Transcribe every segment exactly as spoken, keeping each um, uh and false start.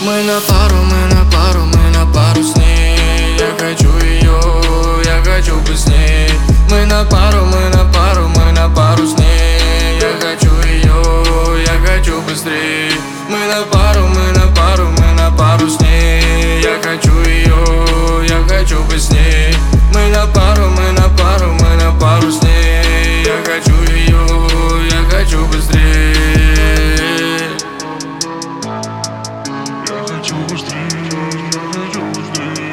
Мы на пару, мы на пару, мы на пару с ней. Я хочу ее, я хочу быть с ней. Мы на пару, мы на пару, мы на пару с ней. Я хочу ее, я хочу быстрей. Мы на пару, мы на пару, мы на пару с ней. Я хочу ее, я хочу быть с ней. Мы на пару, мы на пару, мы на пару с ней. Я хочу ее, я хочу быстрей. Я хочу быстрее, я хочу быстрее.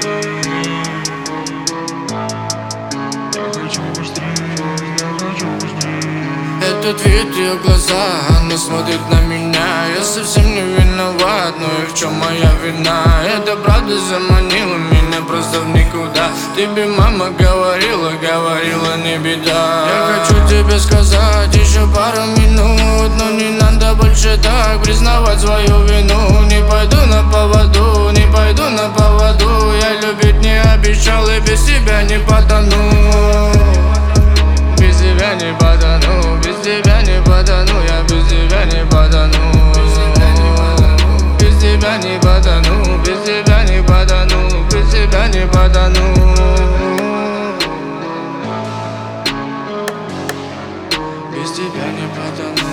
Я хочу быстрее, я хочу быстрее. Этот вид, ее глаза, она смотрит на меня. Я совсем не виноват, но и в чем моя вина? Это правда заманила меня просто в никуда. Тебе мама говорила, говорила, не беда. Я хочу тебе сказать еще пару минут, но не надо больше так признавать свою вину. Не пойду на поводу, не пойду на поводу. Я любить не обещал и без тебя не потону. Без тебя не потону, без тебя не потону, я без тебя не потону. Без тебя не потону, без тебя не потону, без тебя не потону. Без тебя не потону.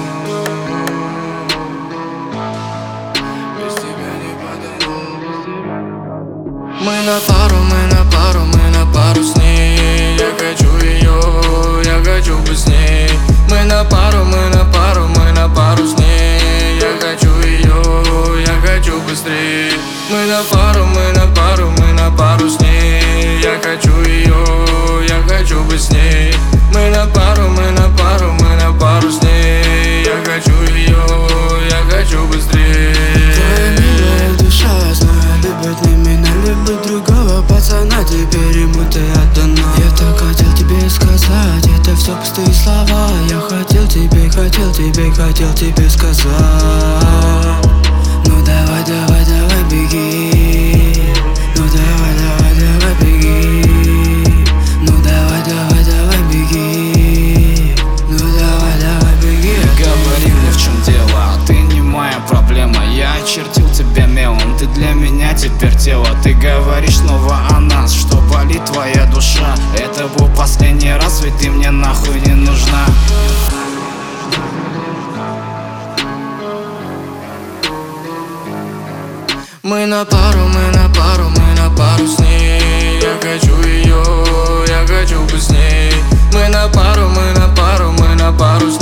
Без тебя не потону. Мы на пару, мы на пару, мы на пару с ней. Я хочу ее, я хочу быть с ней. Мы на пару, мы на пару, мы на пару с ней. Я хочу ее, я хочу быстрее. Мы на пару, мы на пару, мы на пару с ней. Я хочу ее, я хочу быть с ней. Мы на пару, мы на пару, мы на пару с ней. Я хочу ее, я хочу быстрее. Твоя милая душа, знаю, любит не меня, любит другого пацана. Теперь ему ты отдана. Я так хотел тебе сказать, это все пустые слова. Я хотел тебе, хотел тебе, хотел тебе сказать. Ну давай, давай, давай, беги. Ну давай, давай, давай, беги. Ну давай, давай, давай, беги. Ну давай, давай, беги. Говори мне, в чем дело, ты не моя проблема. Я очертил тебя мелом, ты для меня теперь тело. Ты говоришь снова о нас, что болит твоя душа. Это был последний раз, ведь ты мне нахуй не нужна. Мы на пару, мы на пару, мы на пару с ней. Я хочу ее, я хочу быть с ней. Мы на пару, мы на пару, мы на пару с